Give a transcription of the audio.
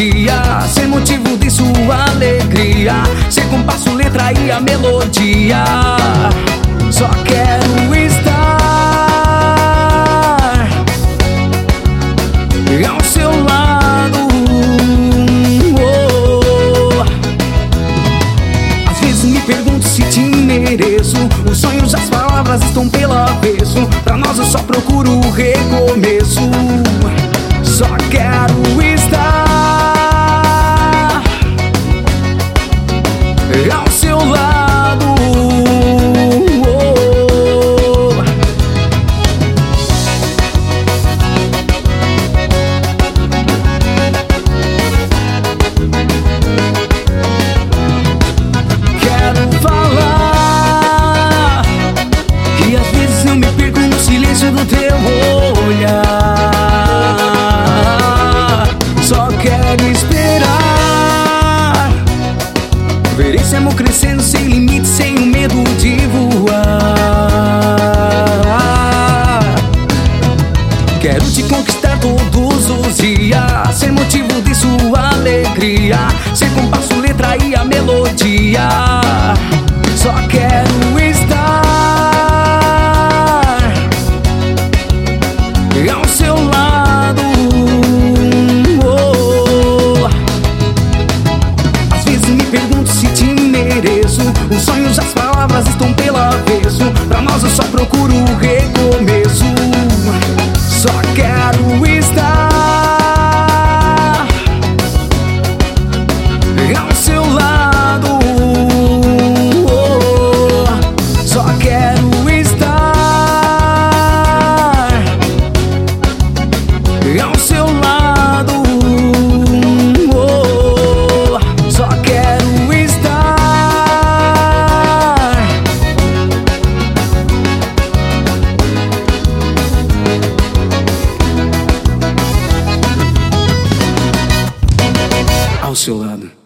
dia, ser motivo de sua alegria, ser compasso, letra e a melodia. Só quero estar ao seu lado. Às vezes me pergunto se te mereço. Os sonhos, as palavras estão pelo avesso. Pra nós eu só procuro o recomeço. Só quero estar ao seu lado. Quero falar, e às vezes eu me perco no silêncio do teu olhar. Só quero esperar, ver esse amor crescendo sem limite, sem o medo de voar. Quero te conquistar todos os dias, ser motivo de sua alegria, ser compasso, letra e a melodia. Só quero estar ao seu lado. Às vezes me pergunto se te mereço. Os sonhos, as palavras estão pelo avesso. Pra nós eu só procuro o recomeço. Só quero estar ao seu lado. Só quero estar ao seu lado. Só quero estar ao seu lado.